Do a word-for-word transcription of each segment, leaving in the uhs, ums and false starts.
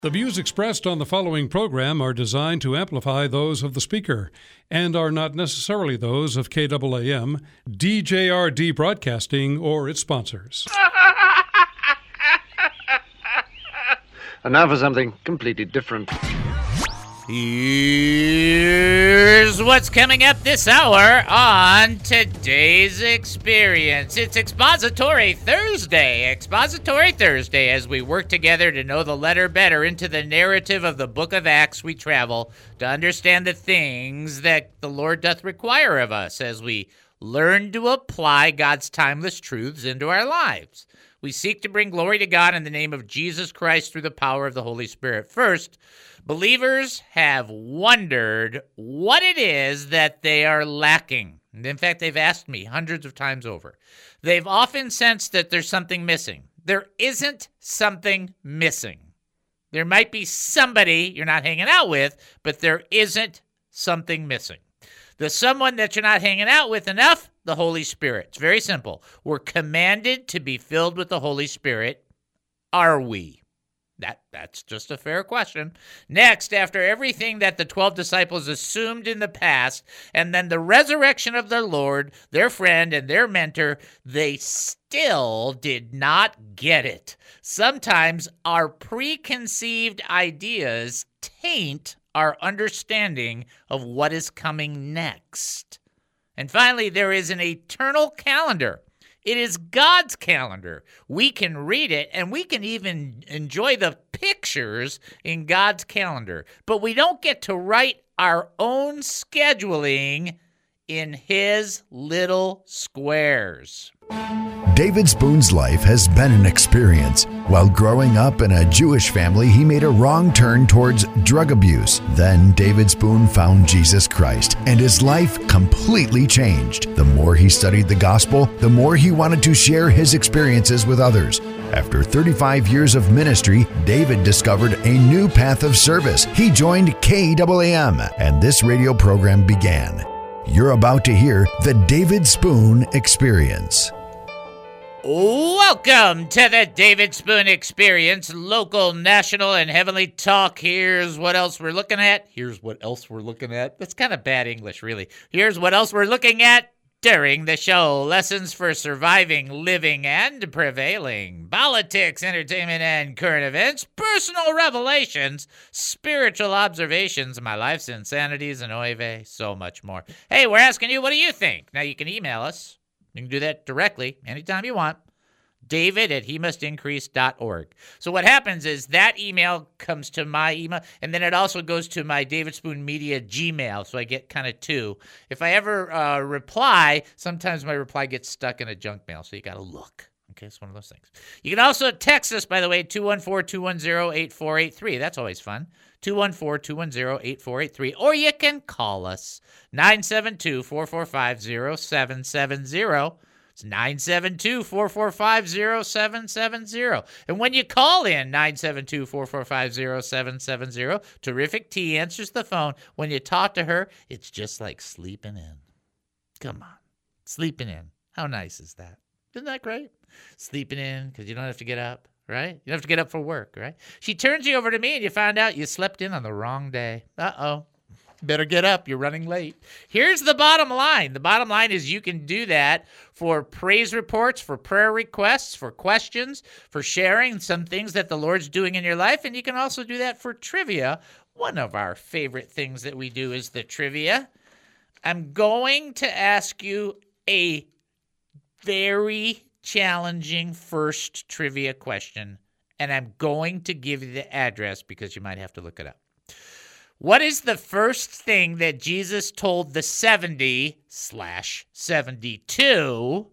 The views expressed on the following program are designed to amplify those of the speaker and are not necessarily those of K A A M, D J R D Broadcasting, or its sponsors. And now for something completely different. Here's what's coming up this hour on today's experience. It's Expository Thursday. Expository Thursday, as we work together to know the letter better into the narrative of the book of Acts, we travel to understand the things that the Lord doth require of us as we learn to apply God's timeless truths into our lives. We seek to bring glory to God in the name of Jesus Christ through the power of the Holy Spirit. First, believers have wondered what it is that they are lacking. In fact, they've asked me hundreds of times over. They've often sensed that there's something missing. There isn't something missing. There might be somebody you're not hanging out with, but there isn't something missing. The someone that you're not hanging out with enough, the Holy Spirit. It's very simple. We're commanded to be filled with the Holy Spirit. Are we? That That's just a fair question. Next, after everything that the twelve disciples assumed in the past, and then the resurrection of their Lord, their friend, and their mentor, they still did not get it. Sometimes our preconceived ideas taint our understanding of what is coming next. And finally, there is an eternal calendar. It is God's calendar. We can read it, and we can even enjoy the pictures in God's calendar. But we don't get to write our own scheduling in his little squares. David Spoon's life has been an experience. While growing up in a Jewish family, he made a wrong turn towards drug abuse. Then David Spoon found Jesus Christ, and his life completely changed. The more he studied the gospel, the more he wanted to share his experiences with others. After thirty-five years of ministry, David discovered a new path of service. He joined K A A M, and this radio program began. You're about to hear the David Spoon Experience. Welcome to the David Spoon Experience, local, national, and heavenly talk. Here's what else we're looking at. Here's what else we're looking at. That's kind of bad English, really. Here's what else we're looking at during the show. Lessons for surviving, living, and prevailing. Politics, entertainment, and current events. Personal revelations. Spiritual observations. My life's insanities and oy vey. So much more. Hey, we're asking you, what do you think? Now, you can email us. You can do that directly anytime you want. David at he must increase dot org. So what happens is that email comes to my email, and then it also goes to my David Spoon Media Gmail, so I get kind of two. If I ever uh, reply, sometimes my reply gets stuck in a junk mail, so you got to look. Okay, it's one of those things. You can also text us, by the way, two one four, two one zero, eight four eight three. That's always fun. two one four, two one zero, eight four eight three. Or you can call us, nine seven two, four four five, zero seven seven zero. It's nine seven two, four four five, zero seven seven zero. And when you call in, nine seven two, four four five, zero seven seven zero, Terrific T answers the phone. When you talk to her, it's just like sleeping in. Come on. Sleeping in. How nice is that? Isn't that great? Sleeping in because you don't have to get up, right? You don't have to get up for work, right? She turns you over to me and you find out you slept in on the wrong day. Uh-oh. Better get up. You're running late. Here's the bottom line. The bottom line is you can do that for praise reports, for prayer requests, for questions, for sharing some things that the Lord's doing in your life. And you can also do that for trivia. One of our favorite things that we do is the trivia. I'm going to ask you a very challenging first trivia question, and I'm going to give you the address because you might have to look it up. What is the first thing that Jesus told the seventy slash seventy-two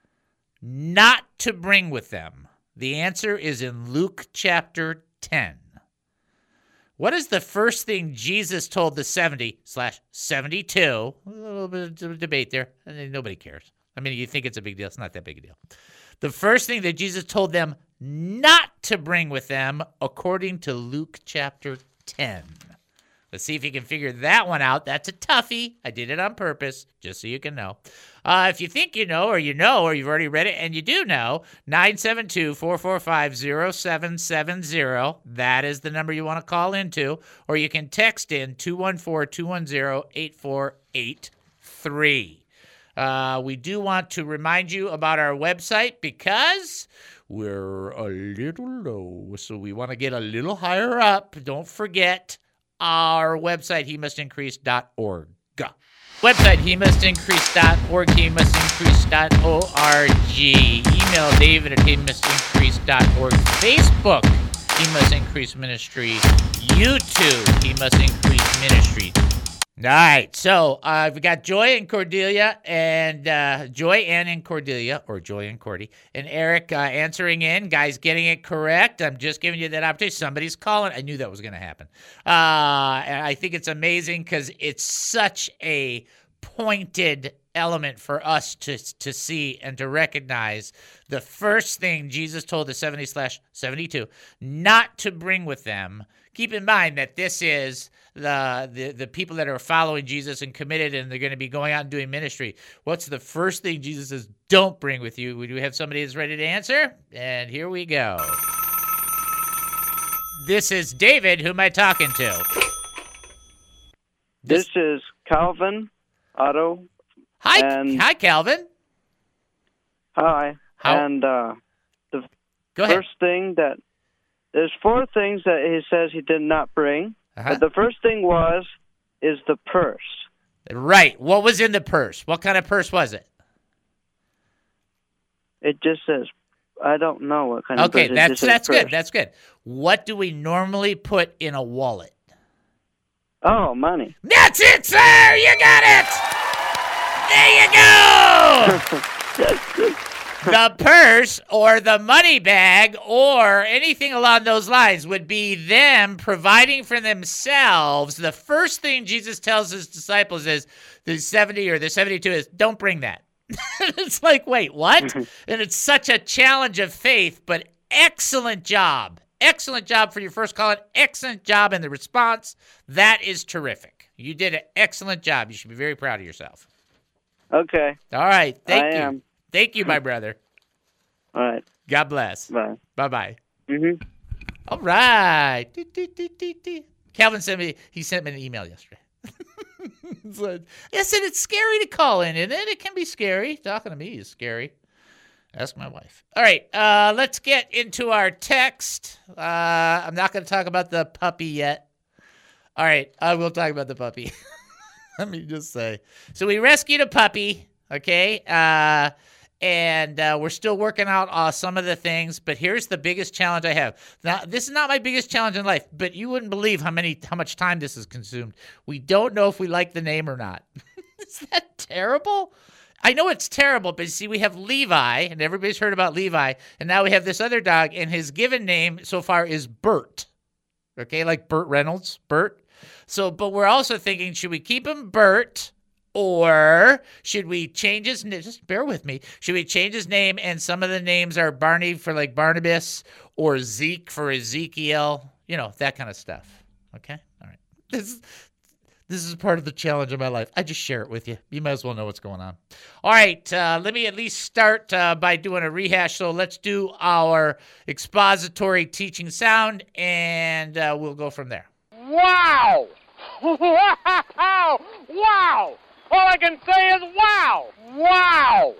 not to bring with them? The answer is in Luke chapter ten. What is the first thing Jesus told the seventy slash seventy-two? A little bit of debate there. Nobody cares. I mean, you think it's a big deal. It's not that big a deal. The first thing that Jesus told them not to bring with them, according to Luke chapter ten. Let's see if you can figure that one out. That's a toughie. I did it on purpose, just so you can know. Uh, if you think you know, or you know, or you've already read it, and you do know, nine seven two, four four five, zero seven seven zero. That is the number you want to call into. Or you can text in two one four, two one zero, eight four eight three. Uh, we do want to remind you about our website because we're a little low, so we want to get a little higher up. Don't forget our website, he must increase dot org. Website, he must increase dot org, he must increase dot org. Email David at he must increase dot org. Facebook, He Must Increase Ministry. YouTube, He Must Increase Ministry. All right, so uh, we've got Joy and Cordelia, and uh, Joy Ann and Cordelia, or Joy and Cordy, and Eric uh, answering in. Guys getting it correct. I'm just giving you that opportunity. Somebody's calling. I knew that was going to happen. Uh, and I think it's amazing because it's such a pointed element for us to to see and to recognize. The first thing Jesus told the seventy slash seventy-two not to bring with them. Keep in mind that this is the, the the people that are following Jesus and committed, and they're going to be going out and doing ministry. What's the first thing Jesus says don't bring with you? We do have somebody that's ready to answer, and here we go. This is David. Who am I talking to? This, this is Calvin Otto. Hi, and hi, Calvin. Hi. How? And uh, the go first ahead. thing that there's four things that he says he did not bring. Uh-huh. But the first thing was is the purse. Right. What was in the purse? What kind of purse was it? It just says, I don't know what kind okay, of purse. Okay, that's that's purse. good. That's good. What do we normally put in a wallet? Oh, money. That's it, sir. You got it. There you go. The purse or the money bag or anything along those lines would be them providing for themselves. The first thing Jesus tells his disciples is the seventy or the seventy-two is don't bring that. It's like, wait, what? And it's such a challenge of faith, but excellent job. Excellent job for your first call. Excellent job in the response. That is terrific. You did an excellent job. You should be very proud of yourself. Okay. All right. Thank I you. am. Thank you, my brother. All right. God bless. Bye. Bye-bye. Mm-hmm. All right. Do, do, do, do, do. Calvin sent me, he sent me an email yesterday. So, I said it's scary to call in, isn't it? It can be scary. Talking to me is scary. Ask my wife. All right. Uh, let's get into our text. Uh, I'm not going to talk about the puppy yet. All right. I will talk about the puppy. Let me just say. So we rescued a puppy, okay? Uh, and uh, we're still working out uh, some of the things, but here's the biggest challenge I have. Now, this is not my biggest challenge in life, but you wouldn't believe how many, how much time this has consumed. We don't know if we like the name or not. Is that terrible? I know it's terrible, but see, we have Levi, and everybody's heard about Levi, and now we have this other dog, and his given name so far is Bert. Okay, like Burt Reynolds, Bert. So, but we're also thinking, should we keep him Bert, or should we change his name? Just bear with me. Should we change his name, and some of the names are Barney for like Barnabas, or Zeke for Ezekiel, you know, that kind of stuff. Okay, all right. This, this is part of the challenge of my life. I just share it with you. You might as well know what's going on. All right, uh, let me at least start uh, by doing a rehash. So let's do our expository teaching sound, and uh, we'll go from there. Wow! Wow! Wow! All I can say is wow! Wow!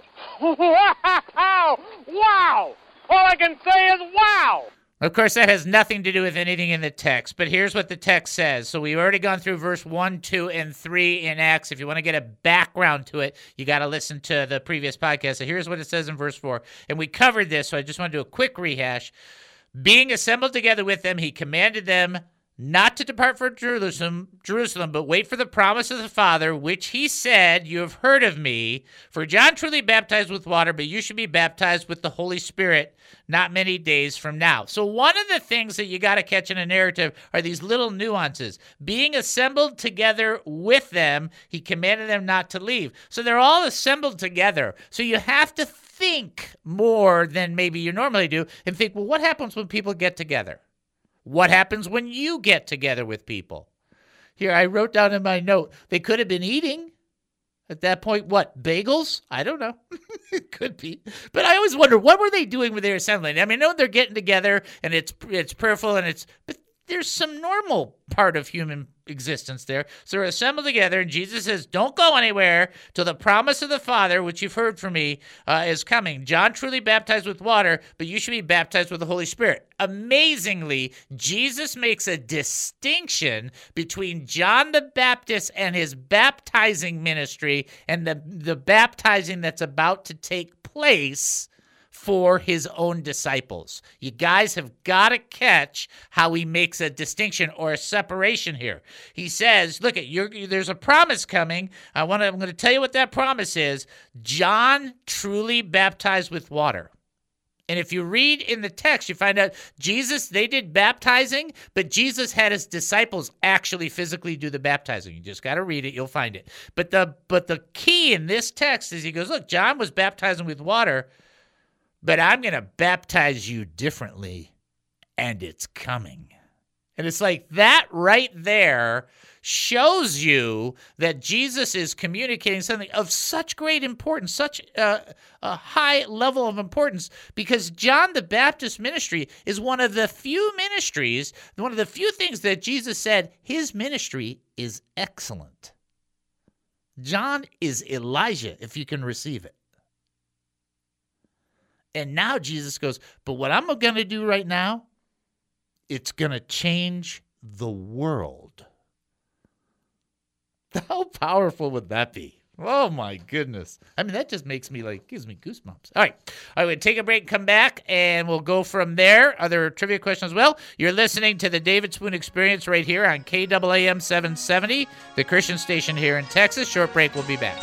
Wow! Wow! All I can say is wow! Of course, that has nothing to do with anything in the text, but here's what the text says. So we've already gone through verse one, two, and three in Acts. If you want to get a background to it, you got to listen to the previous podcast. So here's what it says in verse four. And we covered this, so I just want to do a quick rehash. Being assembled together with them, he commanded them not to depart from Jerusalem, Jerusalem, but wait for the promise of the Father, which he said, you have heard of me. For John truly baptized with water, but you should be baptized with the Holy Spirit not many days from now. So one of the things that you got to catch in a narrative are these little nuances. Being assembled together with them, he commanded them not to leave. So they're all assembled together. So you have to think more than maybe you normally do and think, well, what happens when people get together? What happens when you get together with people? Here, I wrote down in my note, they could have been eating. At that point, what, bagels? I don't know. It could be. But I always wonder, what were they doing when they were assembling? I mean, I know they're getting together, and it's it's prayerful, and it's, but there's some normal part of human existence there. So they're assembled together, and Jesus says, don't go anywhere till the promise of the Father, which you've heard from me, uh, is coming. John truly baptized with water, but you should be baptized with the Holy Spirit. Amazingly, Jesus makes a distinction between John the Baptist and his baptizing ministry and the, the baptizing that's about to take place for his own disciples. You guys have got to catch how he makes a distinction or a separation here. He says, look, at you're, there's a promise coming. I want to, I'm going to tell you what that promise is. John truly baptized with water. And if you read in the text, you find out Jesus, they did baptizing, but Jesus had his disciples actually physically do the baptizing. You just got to read it. You'll find it. But the, but the key in this text is he goes, look, John was baptizing with water, but I'm going to baptize you differently, and it's coming. And it's like that right there shows you that Jesus is communicating something of such great importance, such uh, a high level of importance, because John the Baptist ministry is one of the few ministries, one of the few things that Jesus said, his ministry is excellent. John is Elijah, if you can receive it. And now Jesus goes, but what I'm going to do right now, it's going to change the world. How powerful would that be? Oh, my goodness. I mean, that just makes me like, gives me goosebumps. All right. I would take a break, come back, and we'll go from there. Other trivia questions as well. You're listening to the David Spoon Experience right here on K A A M seven seventy, the Christian station here in Texas. Short break. We'll be back.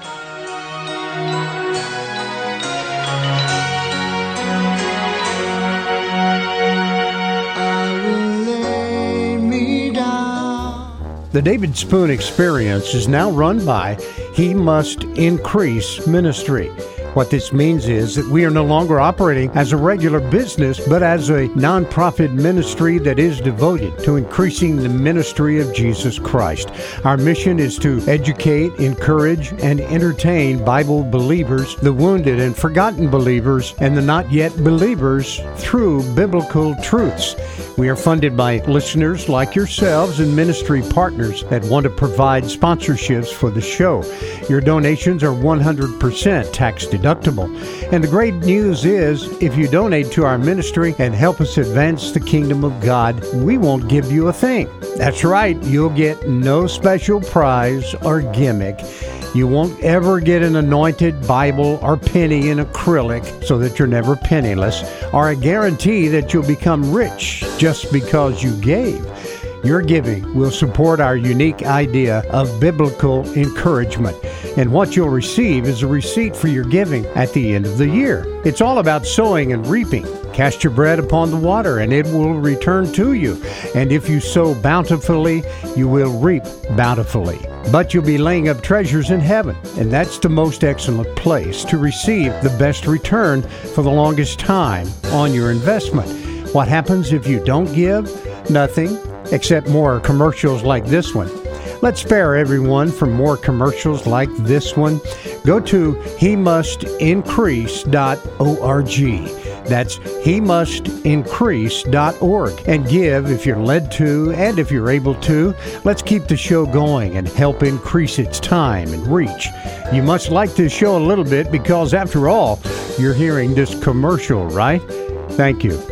The David Spoon Experience is now run by He Must Increase Ministry. What this means is that we are no longer operating as a regular business, but as a nonprofit ministry that is devoted to increasing the ministry of Jesus Christ. Our mission is to educate, encourage, and entertain Bible believers, the wounded and forgotten believers, and the not yet believers through biblical truths. We are funded by listeners like yourselves and ministry partners that want to provide sponsorships for the show. Your donations are one hundred percent tax deductible. And the great news is, if you donate to our ministry and help us advance the kingdom of God, we won't give you a thing. That's right, you'll get no special prize or gimmick. You won't ever get an anointed Bible or penny in acrylic so that you're never penniless, or a guarantee that you'll become rich just because you gave. Your giving will support our unique idea of biblical encouragement. And what you'll receive is a receipt for your giving at the end of the year. It's all about sowing and reaping. Cast your bread upon the water, and it will return to you. And if you sow bountifully, you will reap bountifully. But you'll be laying up treasures in heaven, and that's the most excellent place to receive the best return for the longest time on your investment. What happens if you don't give? Nothing, except more commercials like this one. Let's spare everyone from more commercials like this one. Go to he must increase dot org. That's he must increase dot org, and give if you're led to and if you're able to. Let's keep the show going and help increase its time and reach. You must like this show a little bit because, after all, you're hearing this commercial, right? Thank you.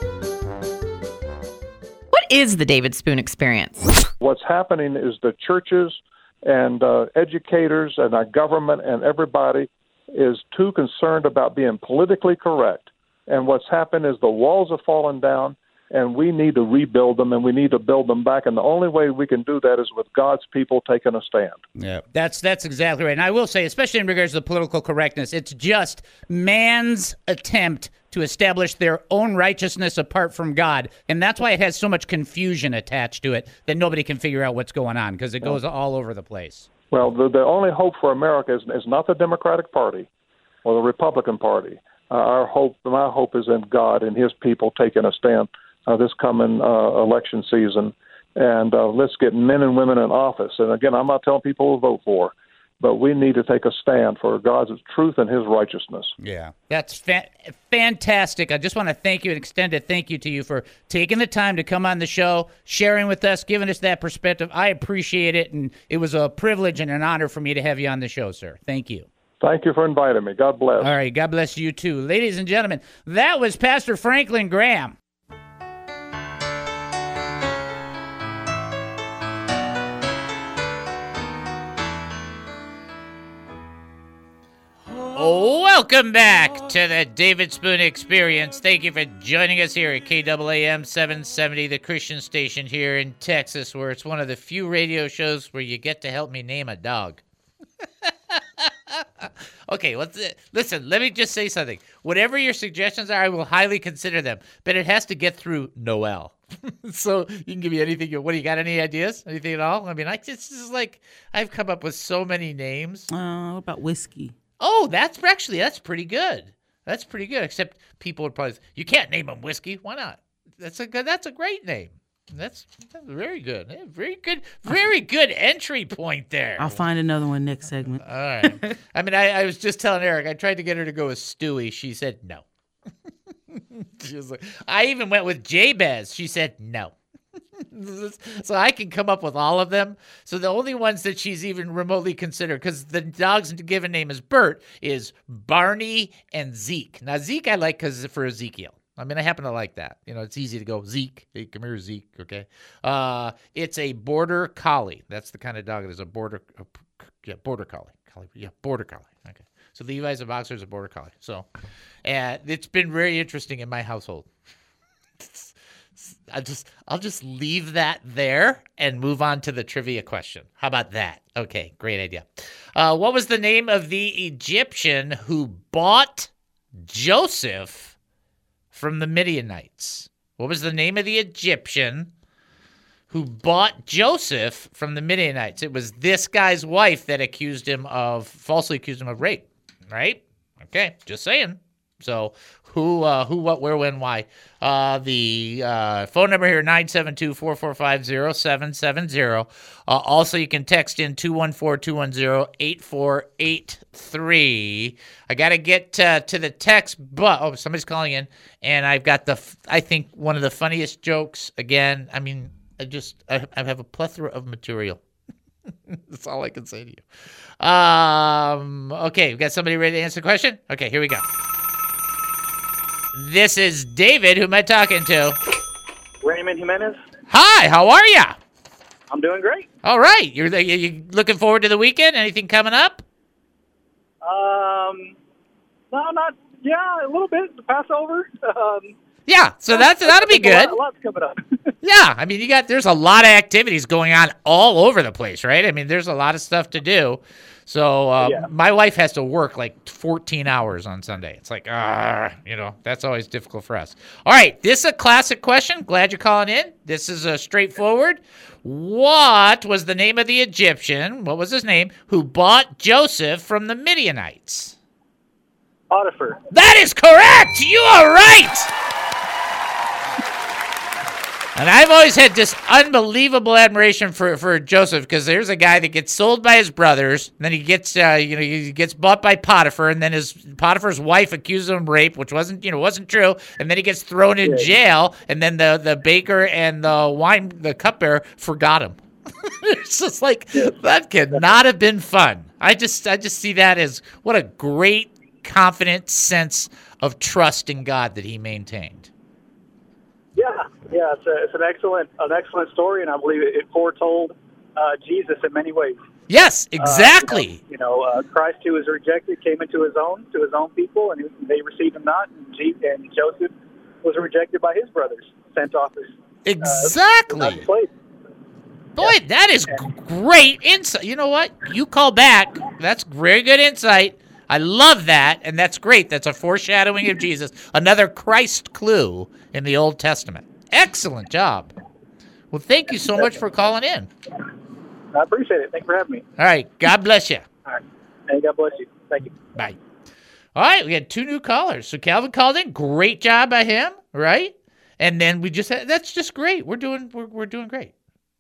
What is the David Spoon Experience? What's happening is the churches and uh, educators and our government and everybody is too concerned about being politically correct. And what's happened is the walls are falling down, and we need to rebuild them, and we need to build them back. And the only way we can do that is with God's people taking a stand. Yeah, that's that's exactly right. And I will say, especially in regards to the political correctness, it's just man's attempt to establish their own righteousness apart from God. And that's why it has so much confusion attached to it that nobody can figure out what's going on, because it goes all over the place. Well, the, the only hope for America is, is not the Democratic Party or the Republican Party. Uh, our hope, my hope is in God and his people taking a stand uh, this coming uh, election season. and uh, let's get men and women in office. And again, I'm not telling people to vote for, but we need to take a stand for God's truth and his righteousness. Yeah, that's fa- fantastic. I just want to thank you and extend a thank you to you for taking the time to come on the show, sharing with us, giving us that perspective. I appreciate it, and it was a privilege and an honor for me to have you on the show, sir. Thank you. Thank you for inviting me. God bless. All right, God bless you too. Ladies and gentlemen, that was Pastor Franklin Graham. Welcome back to the David Spoon Experience. Thank you for joining us here at K A A M seven seventy, the Christian station here in Texas, where it's one of the few radio shows where you get to help me name a dog. Okay, let's listen, let me just say something. Whatever your suggestions are, I will highly consider them, but it has to get through Noel. So you can give me anything. What do you got? Any ideas? Anything at all? I mean, I just, just like, I've come up with so many names. Uh, what about whiskey? Oh, that's actually, that's pretty good. That's pretty good, except people would probably say, you can't name him Whiskey. Why not? That's a good, that's a great name. That's, that's very good. Yeah, very good, very good entry point there. I'll find another one next segment. All right. I mean, I, I was just telling Eric, I tried to get her to go with Stewie. She said no. She was like, I even went with Jabez. She said no. So I can come up with all of them. So the only ones that she's even remotely considered, because the dog's given name is Bert, is Barney and Zeke. Now, Zeke I like because for Ezekiel. I mean, I happen to like that. You know, it's easy to go, Zeke. Hey, come here, Zeke, okay? Uh, it's a border collie. That's the kind of dog it is, a border, uh, yeah, border collie. collie. Yeah, border collie. Okay. So Levi's a boxer is a border collie. So uh, it's been very interesting in my household. I just, I'll just leave that there and move on to the trivia question. How about that? Okay, great idea. Uh, what was the name of the Egyptian who bought Joseph from the Midianites? What was the name of the Egyptian who bought Joseph from the Midianites? It was this guy's wife that accused him of, falsely accused him of rape, right? Okay, just saying. So who, uh, who, what, where, when, why? Uh, the uh, phone number here, nine seven two, four four five, zero seven seven zero. Uh, also, you can text in two one four, two one zero, eight four eight three. I got to get uh, to the text, but, oh, somebody's calling in, and I've got the, I think, one of the funniest jokes. Again, I mean, I just, I, I have a plethora of material. That's all I can say to you. Um, okay, we got somebody ready to answer the question? Okay, here we go. This is David. Who am I talking to? Raymond Jimenez. Hi, how are you? I'm doing great. All right. You're you looking forward to the weekend? Anything coming up? Um, no, not, yeah, a little bit. The Passover. Um, yeah, so that's, that'll be good. A lot, lots coming up. Yeah, I mean, you got, there's a lot of activities going on all over the place, right? I mean, there's a lot of stuff to do. So uh, yeah. My wife has to work like fourteen hours on Sunday. It's like, ah, you know, that's always difficult for us. All right, this is a classic question. Glad you're calling in. This is a straightforward. What was the name of the Egyptian, what was his name, who bought Joseph from the Midianites? Potiphar. That is correct. You are right. And I've always had this unbelievable admiration for, for Joseph, because there's a guy that gets sold by his brothers, and then he gets uh, you know he gets bought by Potiphar, and then his Potiphar's wife accuses him of rape, which wasn't you know wasn't true, and then he gets thrown in jail, and then the, the baker and the wine the cupbearer forgot him. It's just like that could not have been fun. I just I just see that as what a great, confident sense of trust in God that he maintained. Yeah, yeah, it's, a, it's an excellent, an excellent story, and I believe it, it foretold uh, Jesus in many ways. Yes, exactly. Uh, you know, you know uh, Christ, who was rejected, came into his own, to his own people, and they received him not. And, G- and Joseph was rejected by his brothers, sent off as exactly. Uh, slave. Boy, yeah. That is yeah. great insight. You know what? You call back. That's very good insight. I love that, and that's great. That's a foreshadowing of Jesus. Another Christ clue in the Old Testament. Excellent job. Well, thank you so much for calling in. I appreciate it. Thanks for having me. All right. God bless you. All right. Hey, God bless you. Thank you. Bye. All right. We had two new callers. So Calvin called in. Great job by him, right? And then we just had, that's just great. We're doing we're we're doing great.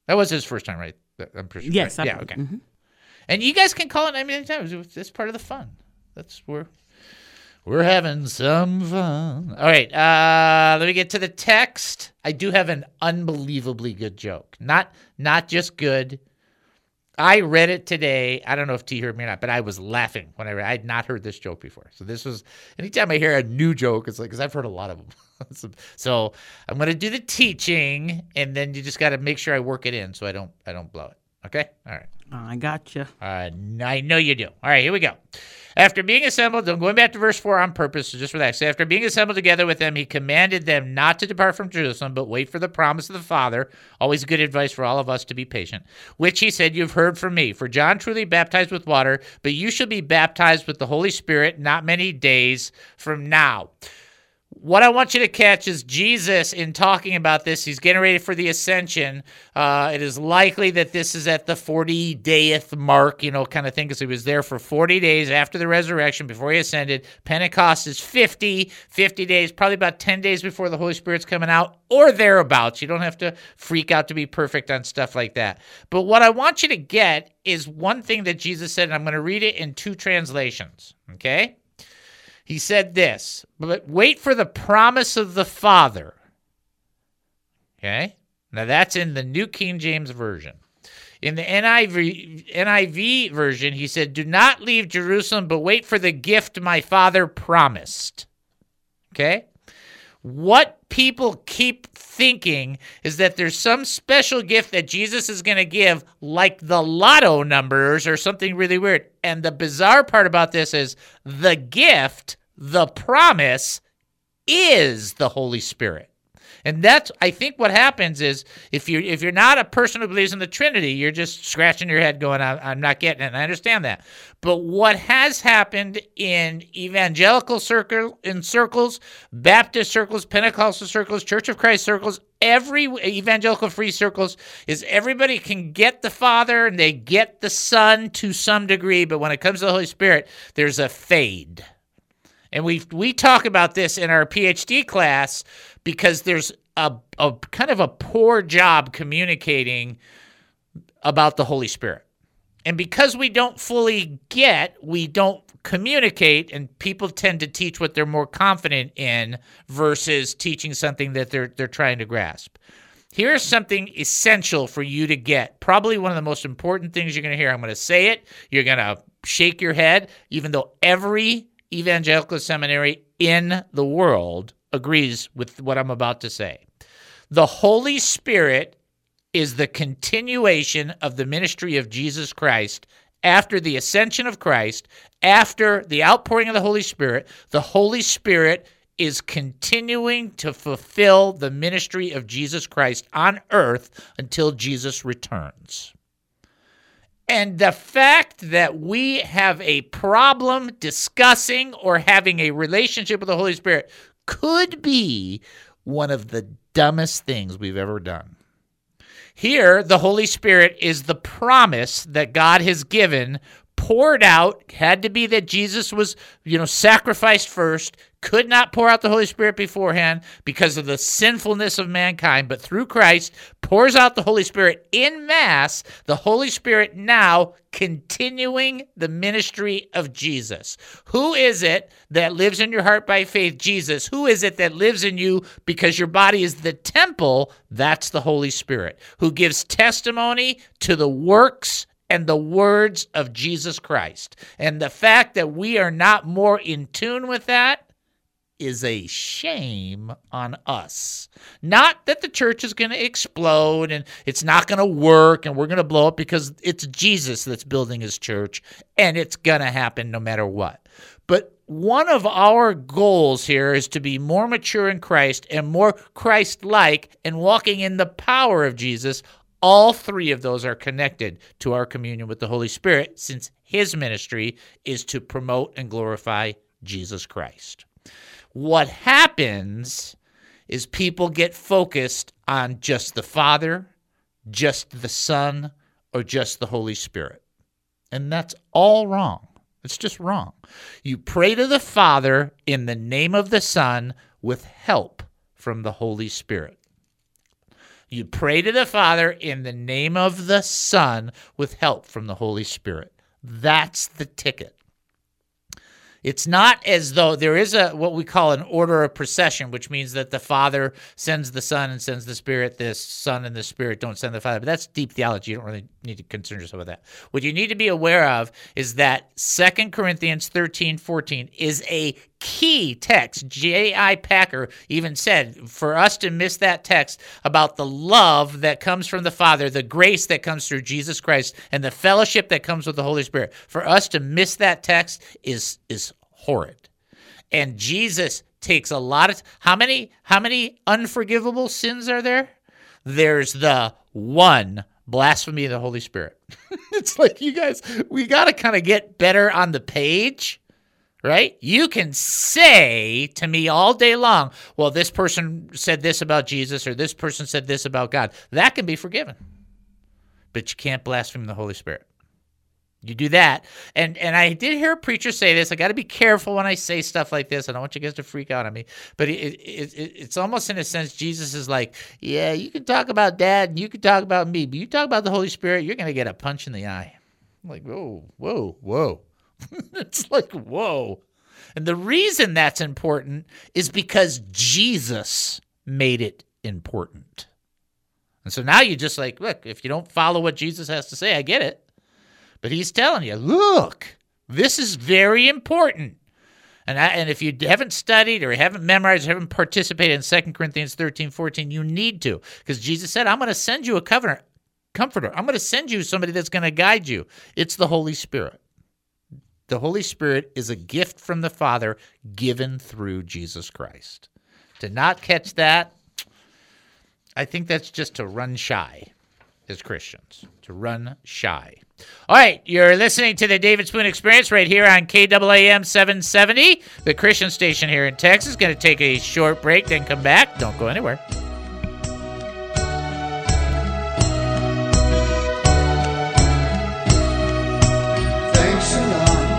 That was his first time, right? I'm pretty sure. Yes. Right? I, Yeah, okay. Mm-hmm. And you guys can call it any time. It's part of the fun. That's where we're having some fun. All right. Uh, let me get to the text. I do have an unbelievably good joke. Not not just good. I read it today. I don't know if T heard me or not, but I was laughing when I read it. I had not heard this joke before. So this was, anytime I hear a new joke, it's like, because I've heard a lot of them. so, so I'm going to do the teaching, and then you just got to make sure I work it in so I don't I don't blow it. Okay? All right. I gotcha. Uh, I know you do. All right, here we go. After being assembled, I'm going back to verse four on purpose, so just relax. After being assembled together with them, he commanded them not to depart from Jerusalem, but wait for the promise of the Father. Always good advice for all of us to be patient. Which he said, you've heard from me. For John truly baptized with water, but you shall be baptized with the Holy Spirit not many days from now. What I want you to catch is Jesus, in talking about this, he's getting ready for the ascension. Uh, it is likely that this is at the forty-dayth mark, you know, kind of thing, because he was there for forty days after the resurrection, before he ascended. Pentecost is fifty, fifty days, probably about ten days before the Holy Spirit's coming out, or thereabouts. You don't have to freak out to be perfect on stuff like that. But what I want you to get is one thing that Jesus said, and I'm going to read it in two translations, okay? He said this, but wait for the promise of the Father. Okay? Now that's in the New King James Version. In the N I V, N I V version, he said, do not leave Jerusalem, but wait for the gift my Father promised. Okay? What people keep thinking is that there's some special gift that Jesus is going to give, like the lotto numbers or something really weird. And the bizarre part about this is the gift, the promise, is the Holy Spirit. And that's, I think what happens is, if you're, if you're not a person who believes in the Trinity, you're just scratching your head going, I'm not getting it, and I understand that. But what has happened in evangelical circle, in circles, Baptist circles, Pentecostal circles, Church of Christ circles, every evangelical free circles, is everybody can get the Father and they get the Son to some degree, but when it comes to the Holy Spirit, there's a fade. And we we talk about this in our PhD class because there's a, a kind of a poor job communicating about the Holy Spirit. And because we don't fully get, we don't communicate, and people tend to teach what they're more confident in versus teaching something that they're they're trying to grasp. Here's something essential for you to get. Probably one of the most important things you're going to hear. I'm going to say it. You're going to shake your head, even though every evangelical seminary in the world agrees with what I'm about to say. The Holy Spirit is the continuation of the ministry of Jesus Christ after the ascension of Christ, after the outpouring of the Holy Spirit. The Holy Spirit is continuing to fulfill the ministry of Jesus Christ on earth until Jesus returns. And the fact that we have a problem discussing or having a relationship with the Holy Spirit could be one of the dumbest things we've ever done. Here, the Holy Spirit is the promise that God has given, poured out, had to be that Jesus was, you know, sacrificed first, could not pour out the Holy Spirit beforehand because of the sinfulness of mankind, but through Christ pours out the Holy Spirit en masse, the Holy Spirit now continuing the ministry of Jesus. Who is it that lives in your heart by faith? Jesus. Who is it that lives in you because your body is the temple? That's the Holy Spirit, who gives testimony to the works and the words of Jesus Christ. And the fact that we are not more in tune with that is a shame on us. Not that the church is going to explode and it's not going to work and we're going to blow up, because it's Jesus that's building his church, and it's going to happen no matter what. But one of our goals here is to be more mature in Christ and more Christ-like and walking in the power of Jesus. All three of those are connected to our communion with the Holy Spirit, since his ministry is to promote and glorify Jesus Christ. What happens is people get focused on just the Father, just the Son, or just the Holy Spirit. And that's all wrong. It's just wrong. You pray to the Father in the name of the Son with help from the Holy Spirit. You pray to the Father in the name of the Son with help from the Holy Spirit. That's the ticket. It's not as though there is a what we call an order of procession, which means that the Father sends the Son and sends the Spirit. The Son and the Spirit don't send the Father. But that's deep theology. You don't really need to concern yourself with that. What you need to be aware of is that Second Corinthians thirteen fourteen is a key text. J I Packer even said, for us to miss that text about the love that comes from the Father, the grace that comes through Jesus Christ, and the fellowship that comes with the Holy Spirit, for us to miss that text is is horrid. And Jesus takes a lot of, how many, how many unforgivable sins are there? There's the one, blasphemy of the Holy Spirit. It's like, you guys, we got to kind of get better on the page, right? You can say to me all day long, well, this person said this about Jesus or this person said this about God. That can be forgiven. But you can't blaspheme the Holy Spirit. You do that. And and I did hear a preacher say this. I got to be careful when I say stuff like this. I don't want you guys to freak out on me. But it, it, it, it's almost in a sense, Jesus is like, yeah, you can talk about Dad and you can talk about me, but you talk about the Holy Spirit, you're going to get a punch in the eye. I'm like, whoa, whoa, whoa. It's like, whoa. And the reason that's important is because Jesus made it important. And so now you just like, look, if you don't follow what Jesus has to say, I get it. But he's telling you, look, this is very important. And I, and if you haven't studied or haven't memorized or haven't participated in Second Corinthians thirteen fourteen, you need to. Because Jesus said, I'm going to send you a covenant, comforter. I'm going to send you somebody that's going to guide you. It's the Holy Spirit. The Holy Spirit is a gift from the Father given through Jesus Christ. To not catch that, I think that's just to run shy as Christians. To run shy. All right, you're listening to the David Spoon Experience right here on K A A M seven seventy, the Christian station here in Texas. Going to take a short break, then come back. Don't go anywhere. Thanks a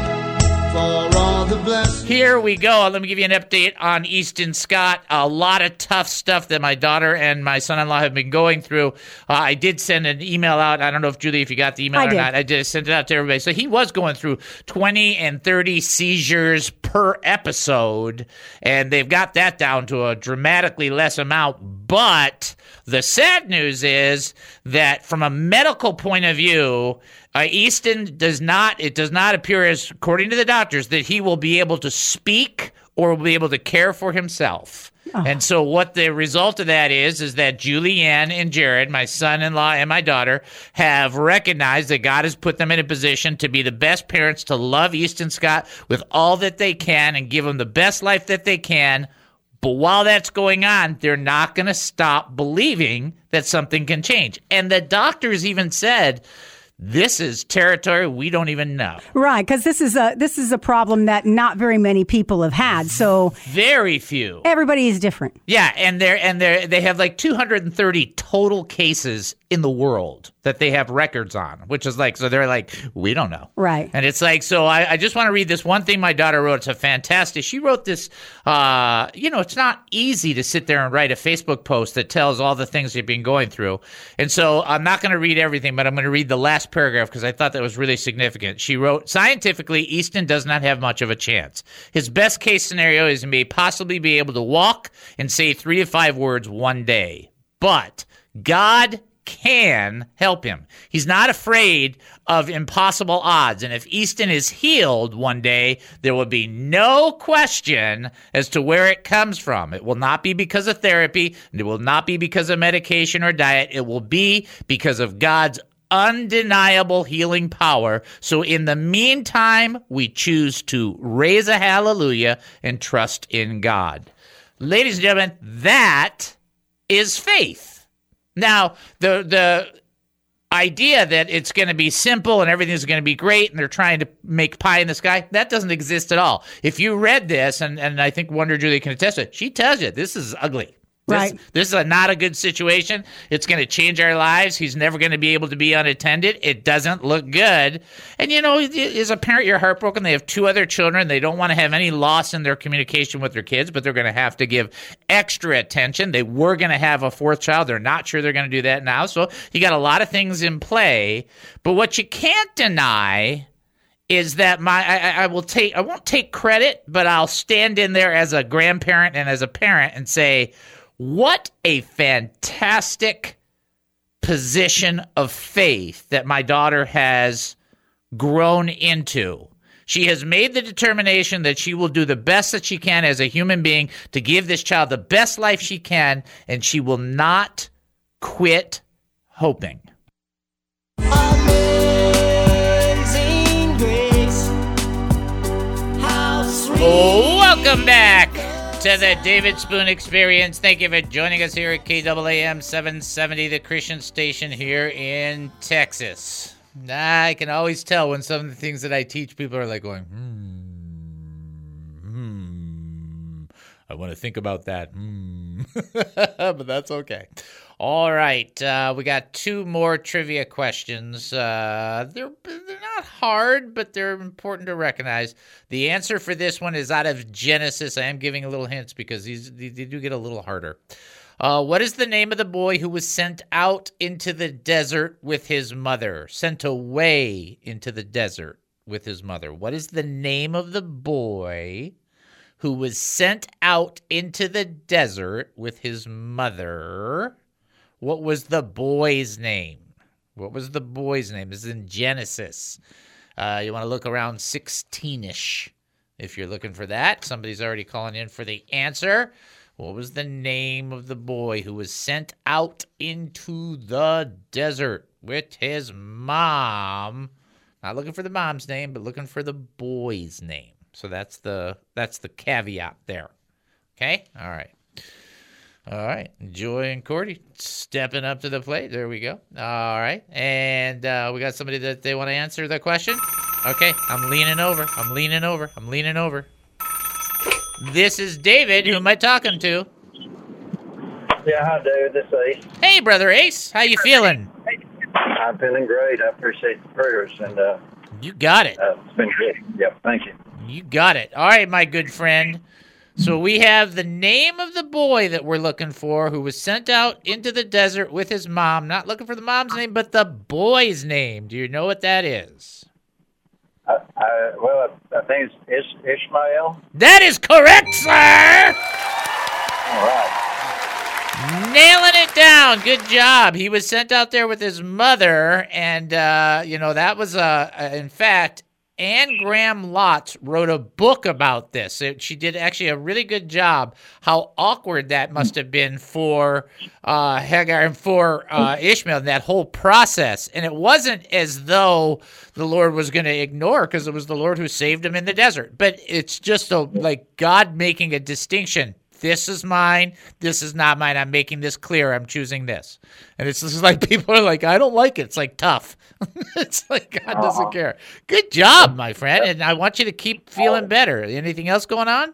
lot for all the blessings. Here we go. Let me give you an update on Easton Scott. A lot of tough stuff that my daughter and my son-in-law have been going through. Uh, I did send an email out. I don't know if, Julie, if you got the email I or did. not. I did send it out to everybody. So he was going through twenty and thirty seizures per episode, and they've got that down to a dramatically less amount. But the sad news is that from a medical point of view, Uh, Easton does not, it does not appear as, according to the doctors, that he will be able to speak or will be able to care for himself. Oh. And so what the result of that is, is that Julianne and Jared, my son-in-law and my daughter, have recognized that God has put them in a position to be the best parents, to love Easton Scott with all that they can and give him the best life that they can. But while that's going on, they're not going to stop believing that something can change. And the doctors even said, this is territory we don't even know. Right, because this is a this is a problem that not very many people have had. So very few. Everybody is different. Yeah, and they're and they they have like two hundred thirty total cases in the world that they have records on, which is like, so they're like, we don't know. Right. And it's like, so I, I just want to read this one thing my daughter wrote. It's a fantastic, she wrote this, uh, you know, it's not easy to sit there and write a Facebook post that tells all the things you've been going through. And so I'm not going to read everything, but I'm going to read the last paragraph because I thought that was really significant. She wrote, scientifically, Easton does not have much of a chance. His best case scenario is he may possibly be able to walk and say three to five words one day. But God can help him. He's not afraid of impossible odds. And if Easton is healed one day, there will be no question as to where it comes from. It will not be because of therapy. It will not be because of medication or diet. It will be because of God's undeniable healing power. So in the meantime, we choose to raise a hallelujah and trust in God. Ladies and gentlemen, that is faith. Now, the the idea that it's going to be simple and everything's going to be great and they're trying to make pie in the sky, that doesn't exist at all. If you read this, and, and I think Wonder Julie can attest to it, she tells you this is ugly. This, Right. this is a, not a good situation. It's going to change our lives. He's never going to be able to be unattended. It doesn't look good. And, you know, as a parent, you're heartbroken. They have two other children. They don't want to have any loss in their communication with their kids, but they're going to have to give extra attention. They were going to have a fourth child. They're not sure they're going to do that now. So you got a lot of things in play. But what you can't deny is that my I, I will take I won't take credit, but I'll stand in there as a grandparent and as a parent and say, what a fantastic position of faith that my daughter has grown into. She has made the determination that she will do the best that she can as a human being to give this child the best life she can, and she will not quit hoping. Amazing Grace, how sweet. Welcome back to the David Spoon Experience. Thank you for joining us here at K A A M seven seventy, the Christian station here in Texas. I can always tell when some of the things that I teach, people are like going, hmm, hmm, I want to think about that, hmm. But that's okay. All right, uh, we got two more trivia questions. Uh, they're, they're not hard, but they're important to recognize. The answer for this one is out of Genesis. I am giving a little hints because these they, they do get a little harder. Uh, what is the name of the boy who was sent out into the desert with his mother? Sent away into the desert with his mother. What is the name of the boy who was sent out into the desert with his mother? What was the boy's name? What was the boy's name? This is in Genesis. Uh, you want to look around sixteen-ish if you're looking for that. Somebody's already calling in for the answer. What was the name of the boy who was sent out into the desert with his mom? Not looking for the mom's name, but looking for the boy's name. So that's the that's the caveat there. Okay? All right. All right. Joy and Cordy stepping up to the plate. There we go. All right. And uh, we got somebody that they want to answer the question. Okay. I'm leaning over. I'm leaning over. I'm leaning over. This is David. Who am I talking to? Yeah, hi, David. This is Ace. Hey, Brother Ace. How you feeling? I'm feeling great. I appreciate the prayers. and uh, You got it. Uh, it's been good. Yep. Thank you. You got it. All right, my good friend. So we have the name of the boy that we're looking for who was sent out into the desert with his mom. Not looking for the mom's name, but the boy's name. Do you know what that is? I, I, well, I, I think it's Ish, Ishmael. That is correct, sir! All right. Nailing it down. Good job. He was sent out there with his mother, and, uh, you know, that was, uh, in fact, Anne Graham Lotz wrote a book about this. It, she did actually a really good job. How awkward that must have been for uh, Hagar and for uh, Ishmael, that whole process. And it wasn't as though the Lord was going to ignore, because it was the Lord who saved him in the desert. But it's just a, like God making a distinction. This is mine. This is not mine. I'm making this clear. I'm choosing this. And it's just like people are like, I don't like it. It's like tough. It's like God doesn't Uh-huh. care. Good job, my friend. And I want you to keep feeling better. Anything else going on?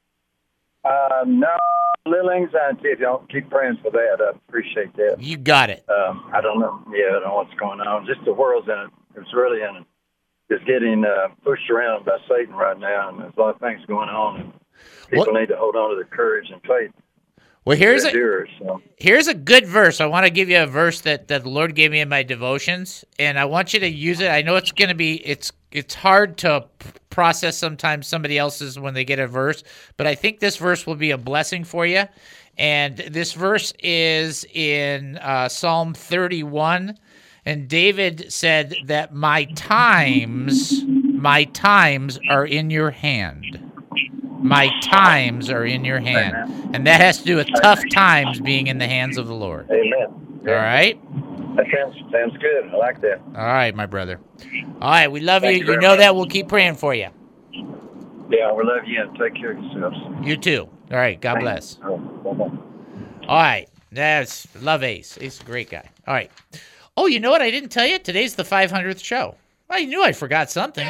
Uh, no, a little anxiety. If y'all keep praying for that, I appreciate that. You got it. Um, I don't know. Yeah, I don't know what's going on. Just the world's in it. It's really in it. It's getting uh, pushed around by Satan right now, and there's a lot of things going on. And people Well- need to hold on to their courage and faith. Well, here's a Endure, so. here's a good verse. I want to give you a verse that, that the Lord gave me in my devotions, and I want you to use it. I know it's going to be it's it's hard to p- process sometimes somebody else's when they get a verse, but I think this verse will be a blessing for you. And this verse is in uh, Psalm thirty-one, and David said that my times, my times are in your hand. My times are in your hand. Amen. And that has to do with tough times being in the hands of the Lord. Amen. All right? That sounds, sounds good. I like that. All right, my brother. All right, we love Thank you. you You very know much. that. We'll keep praying for you. Yeah, we love you, and take care of yourselves. You too. All right, God bless. Oh, bye-bye. All right. That's love Ace. Ace is a great guy. All right. Oh, you know what I didn't tell you? Today's the five hundredth show. I knew I forgot something.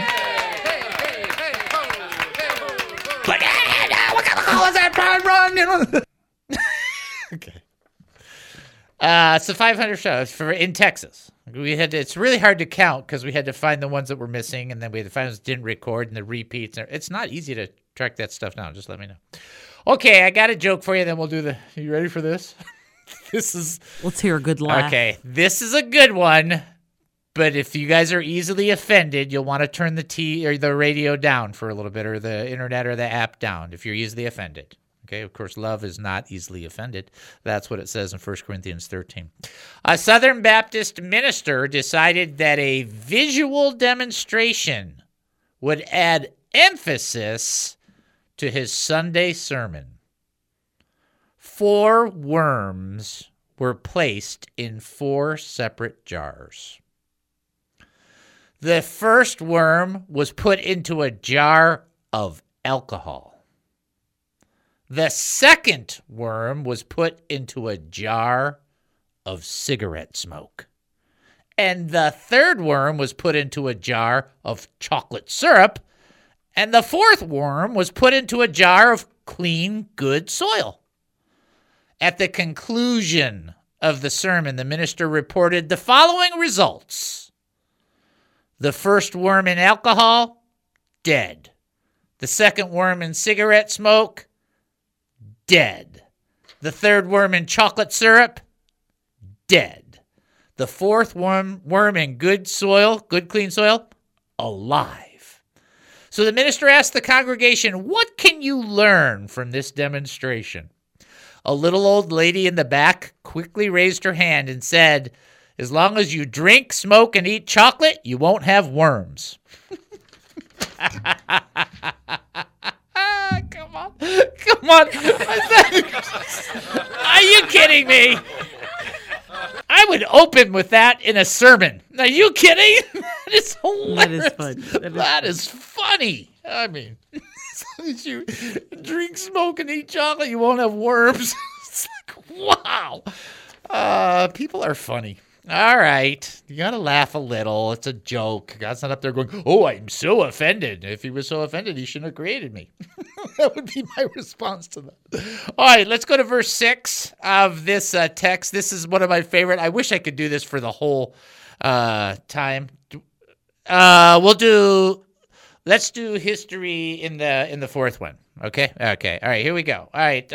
Like, hey, what kind of call is that, Brian? Run, you know? Okay. Uh, it's a five hundred show for in Texas. We had to, it's really hard to count because we had to find the ones that were missing, and then we had to find ones that didn't record and the repeats. It's not easy to track that stuff down. Just let me know. Okay, I got a joke for you. Then we'll do the. Are you ready for this? This is. Let's hear a good laugh. Okay, this is a good one. But if you guys are easily offended, you'll want to turn the T or the radio down for a little bit, or the internet or the app down if you're easily offended. Okay, of course, love is not easily offended. That's what it says in First Corinthians thirteen. A Southern Baptist minister decided that a visual demonstration would add emphasis to his Sunday sermon. Four worms were placed in four separate jars. The first worm was put into a jar of alcohol. The second worm was put into a jar of cigarette smoke. And the third worm was put into a jar of chocolate syrup. And the fourth worm was put into a jar of clean, good soil. At the conclusion of the sermon, the minister reported the following results. The first worm in alcohol, dead. The second worm in cigarette smoke, dead. The third worm in chocolate syrup, dead. The fourth worm, worm in good soil, good clean soil, alive. So the minister asked the congregation, what can you learn from this demonstration? A little old lady in the back quickly raised her hand and said, as long as you drink, smoke, and eat chocolate, you won't have worms. Come on. Come on. Are you kidding me? I would open with that in a sermon. Are you kidding? That is hilarious. That is funny. That is, that is funny. I mean, as long as you drink, smoke, and eat chocolate, you won't have worms. It's like, wow. Uh, people are funny. All right. You got to laugh a little. It's a joke. God's not up there going, oh, I'm so offended. If he was so offended, he shouldn't have created me. That would be my response to that. All right, let's go to verse six of this uh, text. This is one of my favorite. I wish I could do this for the whole uh, time. Uh, we'll do, let's do history in the in the fourth one. Okay? Okay. All right, here we go. All right,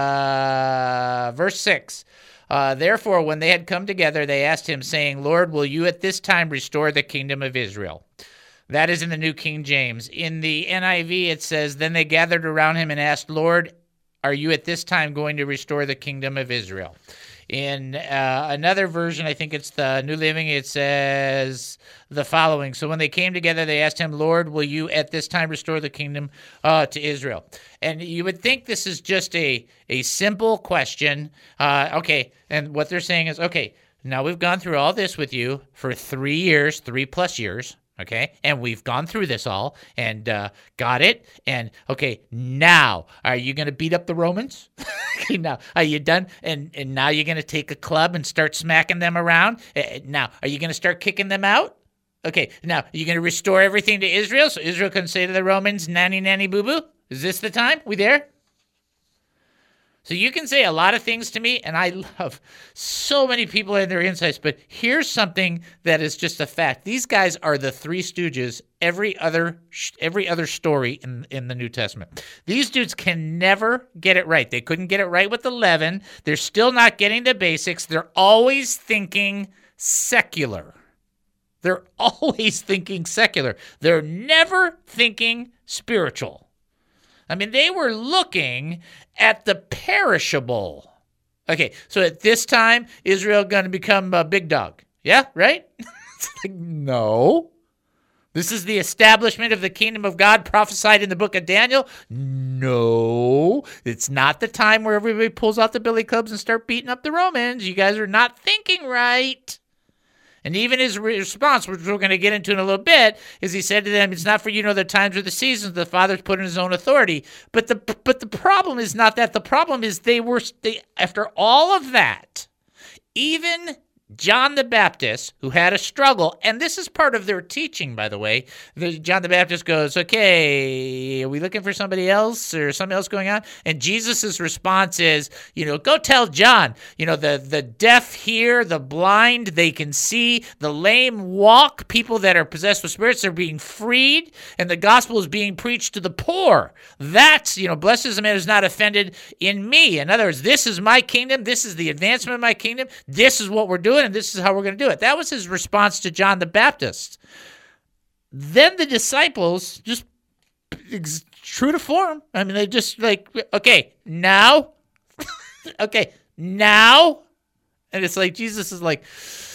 uh, verse six. Uh, Therefore, when they had come together, they asked him, saying, Lord, will you at this time restore the kingdom of Israel? That is in the New King James. In the N I V, it says, then they gathered around him and asked, Lord, are you at this time going to restore the kingdom of Israel? In uh, another version, I think it's the New Living, it says the following. So when they came together, they asked him, Lord, will you at this time restore the kingdom uh, to Israel? And you would think this is just a, a simple question. Uh, okay, and what they're saying is, okay, now we've gone through all this with you for three years, three plus years. Okay, and we've gone through this all and uh, got it. And okay, now are you going to beat up the Romans? Okay, now are you done? And and now you're going to take a club and start smacking them around. Uh, now are you going to start kicking them out? Okay, now are you going to restore everything to Israel so Israel can say to the Romans, "Nanny, nanny, boo boo"? Is this the time? We there? So you can say a lot of things to me, and I love so many people and their insights, but here's something that is just a fact. These guys are the Three Stooges every other every other story in, in the New Testament. These dudes can never get it right. They couldn't get it right with the leaven. They're still not getting the basics. They're always thinking secular. They're always thinking secular. They're never thinking spiritual. I mean, they were looking at the perishable. Okay, so at this time, Israel going to become a big dog. Yeah, right? It's like, no. This is the establishment of the kingdom of God prophesied in the book of Daniel. No, it's not the time where everybody pulls out the billy clubs and start beating up the Romans. You guys are not thinking right. And even his response, which we're going to get into in a little bit, is he said to them, it's not for you to know the times or the seasons the Father's put in his own authority. But the but the problem is not that. The problem is they were, they, after all of that, even John the Baptist, who had a struggle, and this is part of their teaching, by the way. The, John the Baptist goes, okay, are we looking for somebody else or something else going on? And Jesus' response is, you know, go tell John, you know, the, the deaf hear, the blind, they can see, the lame walk, people that are possessed with spirits are being freed, and the gospel is being preached to the poor. That's, you know, blessed is the man who's not offended in me. In other words, this is my kingdom. This is the advancement of my kingdom. This is what we're doing. And this is how we're going to do it. That was his response to John the Baptist. Then the disciples, just true to form, I mean, they just like, okay, now, okay, now, and it's like, Jesus is like,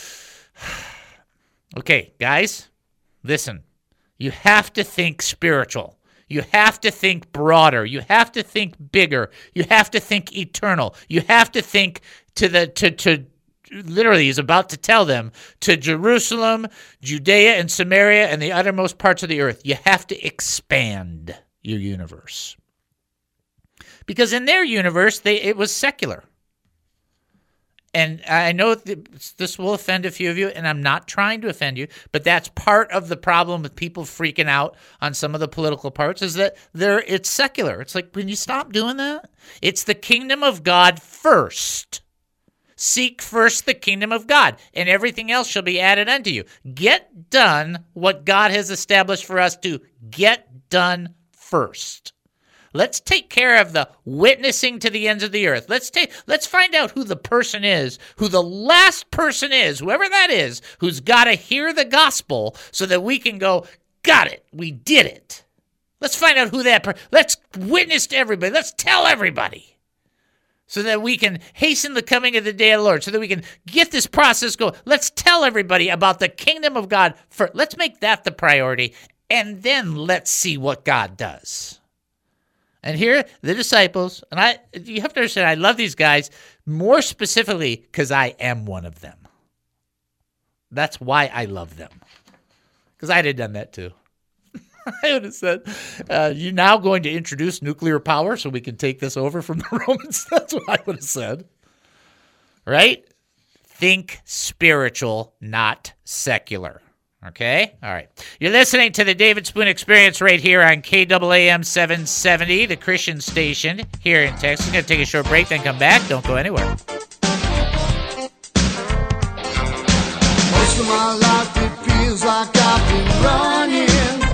okay, guys, listen, you have to think spiritual. You have to think broader. You have to think bigger. You have to think eternal. You have to think to the, to, to, literally, he's about to tell them, to Jerusalem, Judea, and Samaria, and the uttermost parts of the earth. You have to expand your universe. Because in their universe, they it was secular. And I know this will offend a few of you, and I'm not trying to offend you, but that's part of the problem with people freaking out on some of the political parts, is that they're it's secular. It's like, when you stop doing that, it's the kingdom of God first. Seek first the kingdom of God, and everything else shall be added unto you. Get done what God has established for us to get done first. Let's take care of the witnessing to the ends of the earth. Let's take, let's find out who the person is, who the last person is, whoever that is, who's got to hear the gospel so that we can go, got it, we did it. Let's find out who that person, let's witness to everybody, let's tell everybody. So that we can hasten the coming of the day of the Lord, so that we can get this process going. Let's tell everybody about the kingdom of God first. Let's make that the priority, and then let's see what God does. And here, the disciples, and I, you have to understand, I love these guys, more specifically because I am one of them. That's why I love them. Because I'd have done that too. I would have said, uh, you're now going to introduce nuclear power so we can take this over from the Romans. That's what I would have said. Right? Think spiritual, not secular. Okay? All right. You're listening to the David Spoon Experience right here on K A A M seven seventy, the Christian station here in Texas. I'm going to take a short break, then come back. Don't go anywhere. Most of my life it feels like I've been running.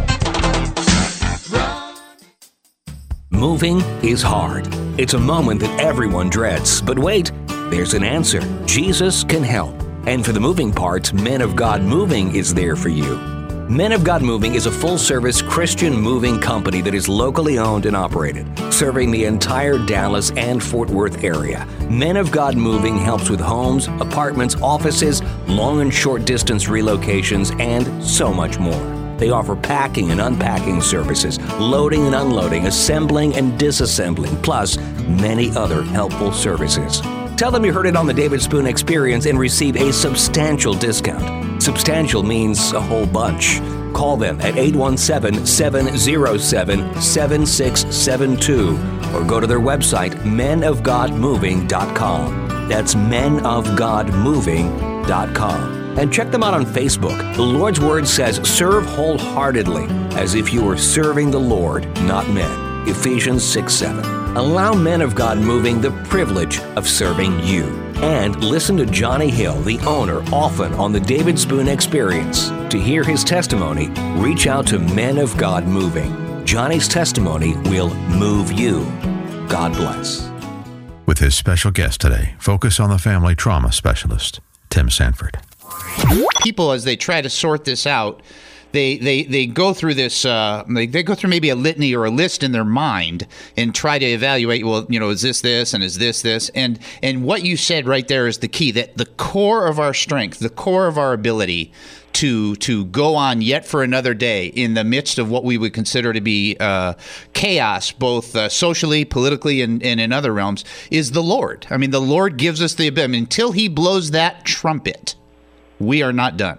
Moving is hard. It's a moment that everyone dreads. But wait, there's an answer. Jesus can help. And for the moving parts, Men of God Moving is there for you. Men of God Moving is a full-service Christian moving company that is locally owned and operated, serving the entire Dallas and Fort Worth area. Men of God Moving helps with homes, apartments, offices, long and short distance relocations, and so much more. They offer packing and unpacking services, loading and unloading, assembling and disassembling, plus many other helpful services. Tell them you heard it on the David Spoon Experience and receive a substantial discount. Substantial means a whole bunch. Call them at eight one seven, seven zero seven, seven six seven two or go to their website, men of god moving dot com. That's men of god moving dot com. And check them out on Facebook. The Lord's Word says, serve wholeheartedly, as if you were serving the Lord, not men. Ephesians six seven. Allow Men of God Moving the privilege of serving you. And listen to Johnny Hill, the owner, often on the David Spoon Experience. To hear his testimony, reach out to Men of God Moving. Johnny's testimony will move you. God bless. With his special guest today, Focus on the Family trauma specialist, Tim Sanford. People, as they try to sort this out, they they, they go through this, uh, they, they go through maybe a litany or a list in their mind and try to evaluate, well, you know, is this this and is this this? And, and what you said right there is the key, that the core of our strength, the core of our ability to to go on yet for another day in the midst of what we would consider to be uh, chaos, both uh, socially, politically, and, and in other realms, is the Lord. I mean, the Lord gives us the ability. I mean, until he blows that trumpet, we are not done.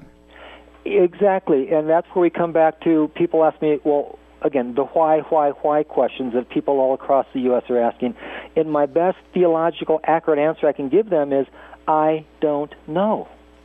Exactly, and that's where we come back to, people ask me, well, again, the why, why, why questions that people all across the U S are asking. And my best theological, accurate answer I can give them is, I don't know.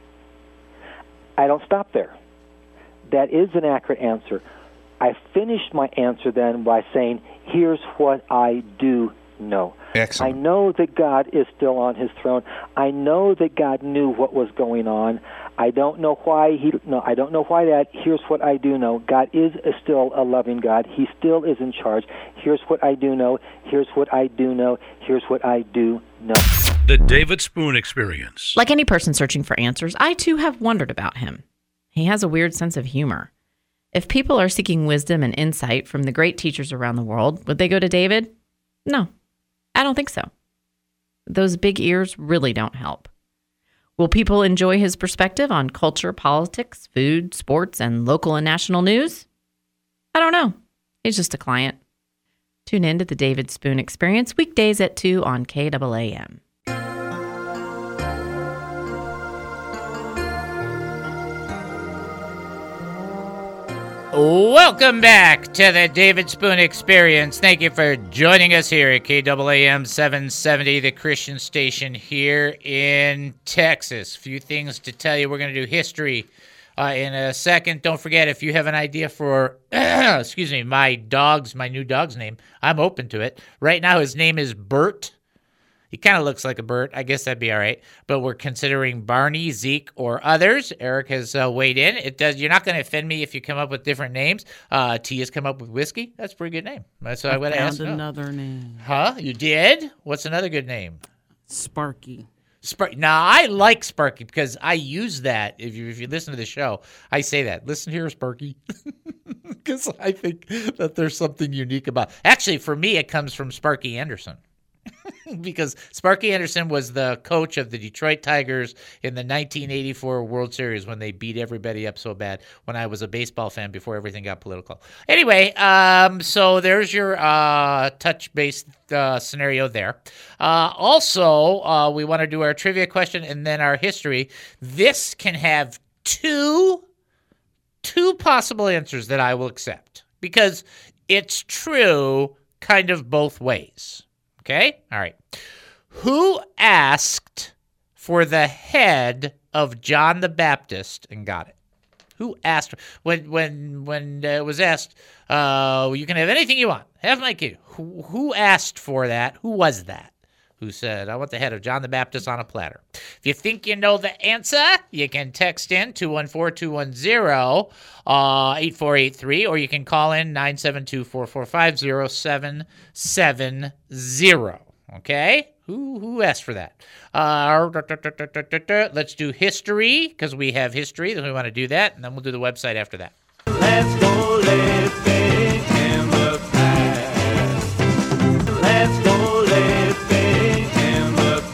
I don't stop there. That is an accurate answer. I finished my answer then by saying, here's what I do know. Excellent. I know that God is still on his throne. I know that God knew what was going on. I don't know why he no, I don't know why that. Here's what I do know. God is a, still a loving God. He still is in charge. Here's what I do know. Here's what I do know. Here's what I do know. The David Spoon Experience. Like any person searching for answers, I too have wondered about him. He has a weird sense of humor. If people are seeking wisdom and insight from the great teachers around the world, would they go to David? No, I don't think so. Those big ears really don't help. Will people enjoy his perspective on culture, politics, food, sports, and local and national news? I don't know. He's just a client. Tune in to the David Spoon Experience weekdays at two on K A A M. Welcome back to the David Spoon Experience. Thank you for joining us here at K A A M seven seventy, the Christian station here in Texas. Few things to tell you. We're going to do history uh, in a second. Don't forget, if you have an idea for, excuse me, my dog's, my new dog's name, I'm open to it. Right now, his name is Bert. He kind of looks like a Bert. I guess that'd be all right. But we're considering Barney, Zeke, or others. Eric has uh, weighed in. It does. You're not going to offend me if you come up with different names. Uh, T has come up with Whiskey. That's a pretty good name. That's what I, I would ask. Found another name. Huh? You did? What's another good name? Sparky. Sparky. Now I like Sparky because I use that. If you if you listen to the show, I say that. Listen here, Sparky, because I think that there's something unique about. Actually, for me, it comes from Sparky Anderson. Because Sparky Anderson was the coach of the Detroit Tigers in the nineteen eighty-four World Series when they beat everybody up so bad when I was a baseball fan before everything got political. Anyway, um, so there's your uh, touch-based uh, scenario there. Uh, also, uh, we want to do our trivia question and then our history. This can have two, two possible answers that I will accept because it's true kind of both ways. Okay? All right. Who asked for the head of John the Baptist and got it? Who asked? When when when uh, it was asked, uh, you can have anything you want. Have my kid. Who, who asked for that? Who was that? Who said, I want the head of John the Baptist on a platter? If you think you know the answer, you can text in two one four, two one zero, eight four eight three, or you can call in nine seven two, four four five, zero seven seven zero. Okay? Who who asked for that? Uh, let's do history, because we have history. Then we want to do that, and then we'll do the website after that. Let's go living in the past. Let's go living in the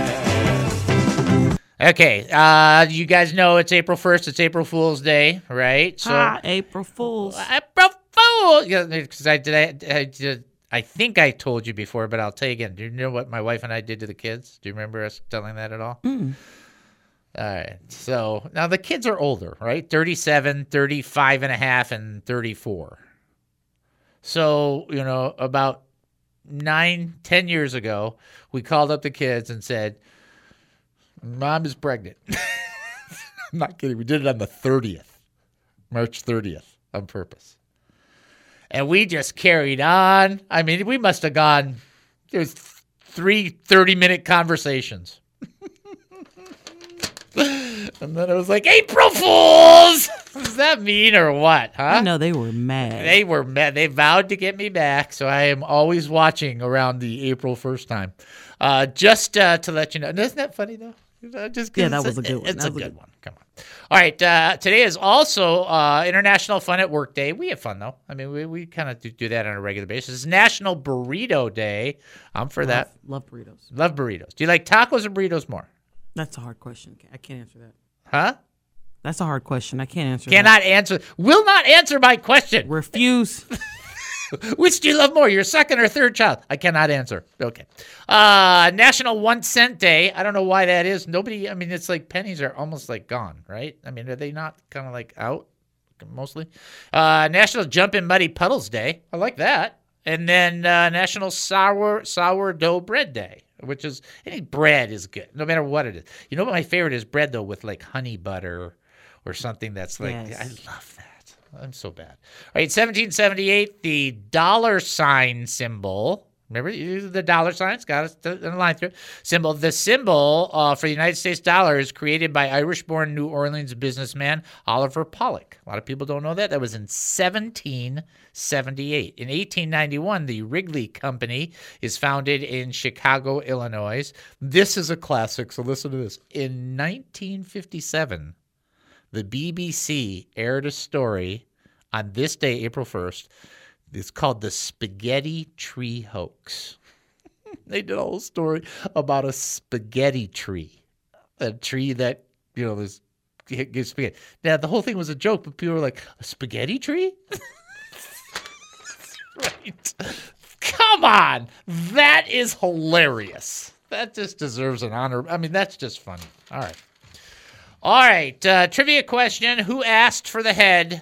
past. Okay, uh, you guys know it's April first. It's April Fool's Day, right? So ah, April Fools. April Fool. Yeah, because I did. I, I did. I think I told you before, but I'll tell you again. Do you know what my wife and I did to the kids? Do you remember us telling that at all? Mm. All right. So now the kids are older, right? thirty-seven, thirty-five and a half, and thirty-four. So, you know, about nine, ten years ago, we called up the kids and said, Mom is pregnant. I'm not kidding. We did it on the thirtieth, March thirtieth, on purpose. And we just carried on. I mean, we must have gone, there was three thirty-minute conversations. And then it was like, April Fools! Does that mean or what, huh? I know they were mad. They were mad. They vowed to get me back, so I am always watching around the April first time. Uh, just uh, to let you know. Isn't that funny, though? Just yeah, that was a good one. It's that a was good a good one. Come on. All right. Uh, today is also uh, International Fun at Work Day. We have fun, though. I mean, we, we kind of do, do that on a regular basis. It's National Burrito Day. I'm for love, that. Love burritos. Love burritos. Do you like tacos or burritos more? That's a hard question. I can't answer that. Huh? That's a hard question. I can't answer Cannot that. answer. Will not answer my question. Refuse. Which do you love more, your second or third child? I cannot answer. Okay. Uh, National One Cent Day. I don't know why that is. Nobody, I mean, it's like pennies are almost like gone, right? I mean, are they not kind of like out mostly? Uh, National Jump in Muddy Puddles Day. I like that. And then uh, National Sour Sourdough Bread Day, which is, any bread is good, no matter what it is. You know what my favorite is? Bread, though, with like honey butter or something that's like, Yes. I love that. I'm so bad. All right, seventeen seventy-eight, the dollar sign symbol. Remember the dollar signs? Got it in a line through it. Symbol. The symbol uh, for the United States dollar is created by Irish-born New Orleans businessman Oliver Pollock. A lot of people don't know that. That was in seventeen seventy-eight. In eighteen ninety-one, the Wrigley Company is founded in Chicago, Illinois. This is a classic, so listen to this. In nineteen fifty-seven, the B B C aired a story on this day, April first. It's called the Spaghetti Tree Hoax. They did a whole story about a spaghetti tree, a tree that, you know, was gives spaghetti. Now, the whole thing was a joke, but people were like, a spaghetti tree? Right. Come on. That is hilarious. That just deserves an honor. I mean, that's just funny. All right. All right. Uh, trivia question. Who asked for the head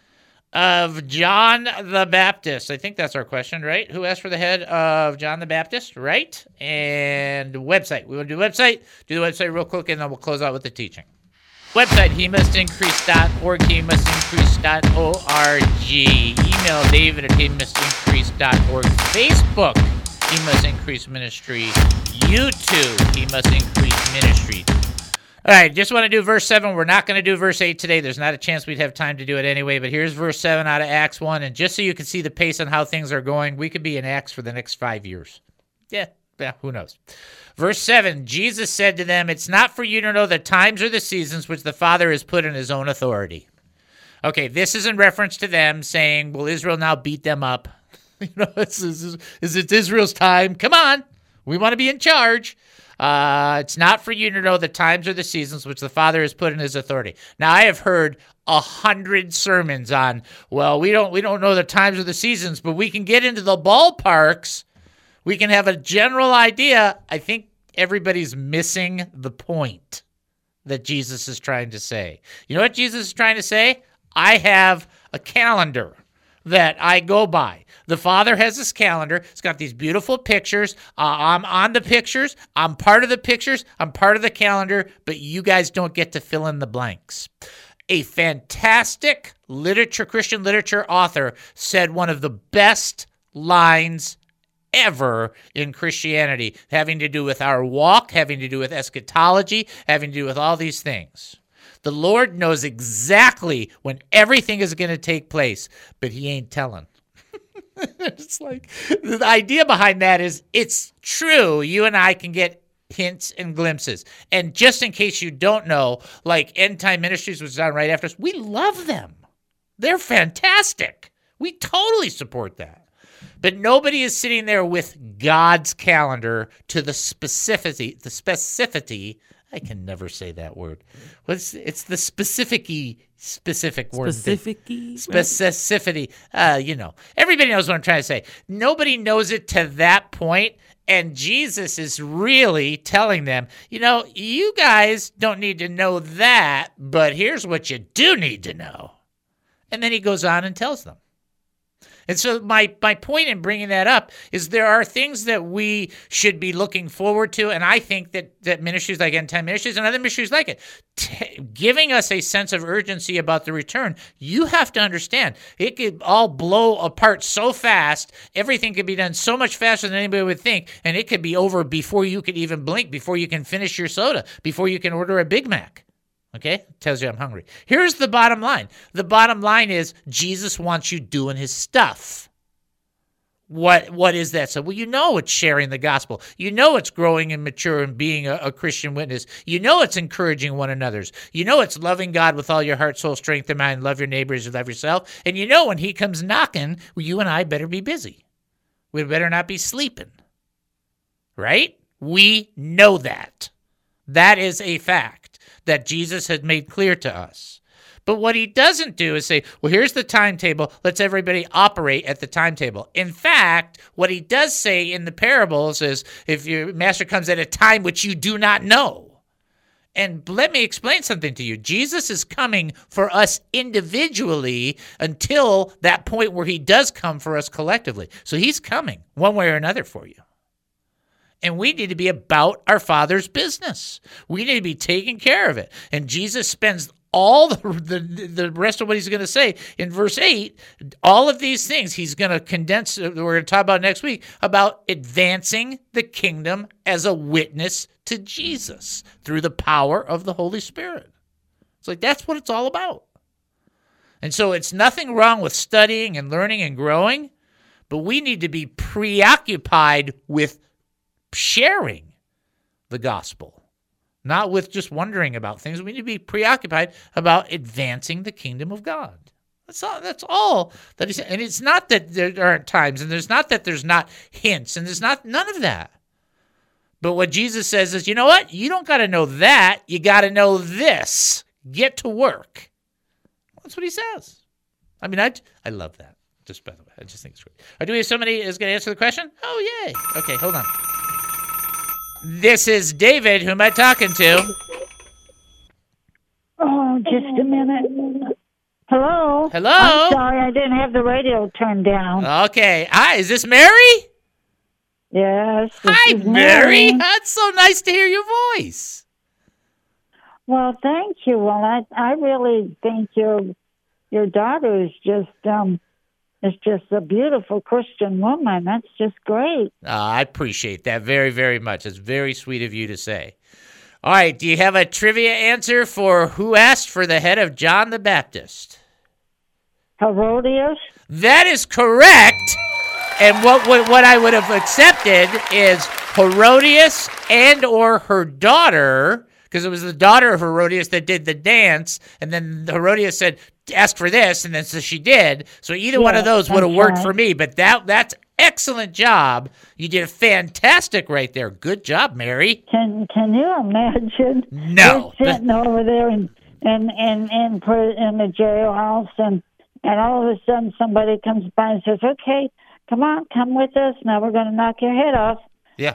of John the Baptist? I think that's our question, right? Who asked for the head of John the Baptist, right? And website. We want to do website. Do the website real quick, and then we'll close out with the teaching. Website, he must increase dot org, he must increase dot org. Email David at he must increase dot org. Facebook, he must increase ministry. YouTube, he must increase ministry. All right, just want to do verse seven. We're not going to do verse eight today. There's not a chance we'd have time to do it anyway, but here's verse seven out of Acts one, and just so you can see the pace on how things are going, we could be in Acts for the next five years. Yeah, yeah, who knows? Verse seven, Jesus said to them, it's not for you to know the times or the seasons which the Father has put in his own authority. Okay, this is in reference to them saying, will Israel now beat them up? You know, is, is, is it Israel's time? Come on, we want to be in charge. Uh, it's not for you to know the times or the seasons which the Father has put in his authority. Now, I have heard a hundred sermons on, well, we don't we don't know the times or the seasons, but we can get into the ballparks. We can have a general idea. I think everybody's missing the point that Jesus is trying to say. You know what Jesus is trying to say? I have a calendar that I go by. The Father has this calendar. It's got these beautiful pictures. Uh, I'm on the pictures. I'm part of the pictures. I'm part of the calendar, but you guys don't get to fill in the blanks. A fantastic literature, Christian literature author said one of the best lines ever in Christianity, having to do with our walk, having to do with eschatology, having to do with all these things. The Lord knows exactly when everything is going to take place, but he ain't telling. It's like the idea behind that is it's true. You and I can get hints and glimpses. And just in case you don't know, like End Time Ministries was on right after us, we love them. They're fantastic. We totally support that. But nobody is sitting there with God's calendar to the specificity, the specificity. I can never say that word. What's it's the specific-y, specific word. Specific-y? Specificity. Uh, you know, everybody knows what I'm trying to say. Nobody knows it to that point, and Jesus is really telling them, you know, you guys don't need to know that, but here's what you do need to know. And then he goes on and tells them. And so my, my point in bringing that up is there are things that we should be looking forward to, and I think that, that ministries like End Time Ministries and other ministries like it, t- giving us a sense of urgency about the return, you have to understand, it could all blow apart so fast, everything could be done so much faster than anybody would think, and it could be over before you could even blink, before you can finish your soda, before you can order a Big Mac. Okay? Tells you I'm hungry. Here's the bottom line. The bottom line is Jesus wants you doing his stuff. What What is that? So, well, you know it's sharing the gospel. You know it's growing and mature and being a, a Christian witness. You know it's encouraging one another's. You know it's loving God with all your heart, soul, strength, and mind. Love your neighbors as you love yourself. And you know when he comes knocking, well, you and I better be busy. We better not be sleeping. Right? We know that. That is a fact that Jesus had made clear to us. But what he doesn't do is say, well, here's the timetable. Let's everybody operate at the timetable. In fact, what he does say in the parables is, if your master comes at a time which you do not know. And let me explain something to you. Jesus is coming for us individually until that point where he does come for us collectively. So he's coming one way or another for you. And we need to be about our Father's business. We need to be taking care of it. And Jesus spends all the, the the rest of what he's going to say in verse eight, all of these things he's going to condense. We're going to talk about next week about advancing the kingdom as a witness to Jesus through the power of the Holy Spirit. It's like that's what it's all about. And so it's nothing wrong with studying and learning and growing, but we need to be preoccupied with sharing the gospel, not with just wondering about things. We need to be preoccupied about advancing the kingdom of God. That's all. That's all that is. And it's not that there aren't times, and there's not that there's not hints, and there's not none of that. But what Jesus says is, you know what? You don't got to know that. You got to know this. Get to work. That's what he says. I mean, I, I love that. Just by the way, I just think it's great. Or do we have somebody who's going to answer the question? Oh, yay. Okay, hold on. This is David. Who am I talking to? Oh, just a minute. Hello? Hello? I'm sorry, I didn't have the radio turned down. Okay. Hi, is this Mary? Yes. this Hi, is Mary. That's so nice to hear your voice. Well, thank you. Well, I I really think your your daughter is just um is just a beautiful Christian woman. That's just great. Uh, I appreciate that very, very much. It's very sweet of you to say. All right, do you have a trivia answer for who asked for the head of John the Baptist? Herodias? That is correct. And what, what, what I would have accepted is Herodias and or her daughter, because it was the daughter of Herodias that did the dance, and then Herodias said, ask for this, and then so she did. So either Yeah, one of those would have that's worked right. for me, but that that's excellent job. You did fantastic right there. Good job, Mary. Can can you imagine? No. You're sitting over there in in in in, pri- in the jailhouse, and and all of a sudden somebody comes by and says, "Okay, come on, come with us. Now we're going to knock your head off." Yeah.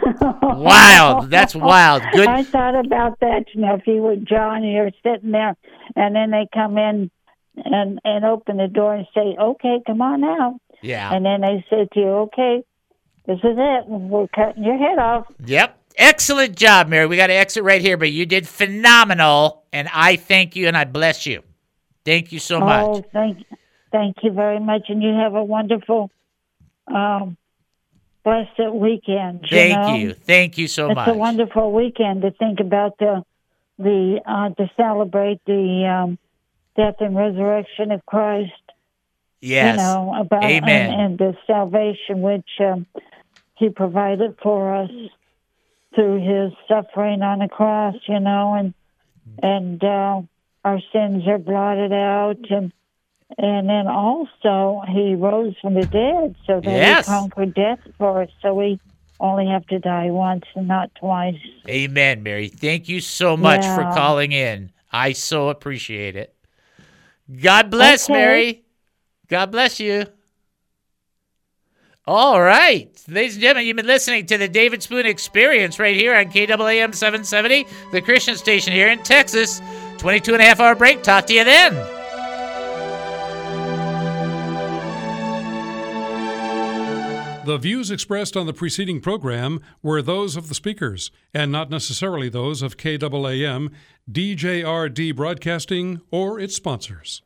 Wild. That's wild. Good. I thought about that. You know, if you were John and you're sitting there, and then they come in and and open the door and say, "Okay, come on out." Yeah. And then they say to you, "Okay, this is it. We're cutting your head off." Yep. Excellent job, Mary. We got to exit right here, but you did phenomenal, and I thank you and I bless you. Thank you so much. Oh, thank, thank you very much, and you have a wonderful, um, blessed weekend. You Thank know? you. Thank you so it's much. It's a wonderful weekend to think about the the uh, to celebrate the um, death and resurrection of Christ. Yes. You know about Amen. And, and the salvation which um, He provided for us through His suffering on the cross. You know, and and uh, our sins are blotted out, and and then also He rose from the dead, so that Yes. He conquered death for us. So we only have to die once and not twice. Amen, Mary. Thank you so much for Yeah. calling in. I so appreciate it. God bless, Okay. Mary. God bless you. All right. Ladies and gentlemen, you've been listening to the David Spoon Experience right here on K A A M seven seventy, the Christian station here in Texas. twenty-two and a half hour break. Talk to you then. The views expressed on the preceding program were those of the speakers and not necessarily those of K A A M, D J R D Broadcasting, or its sponsors.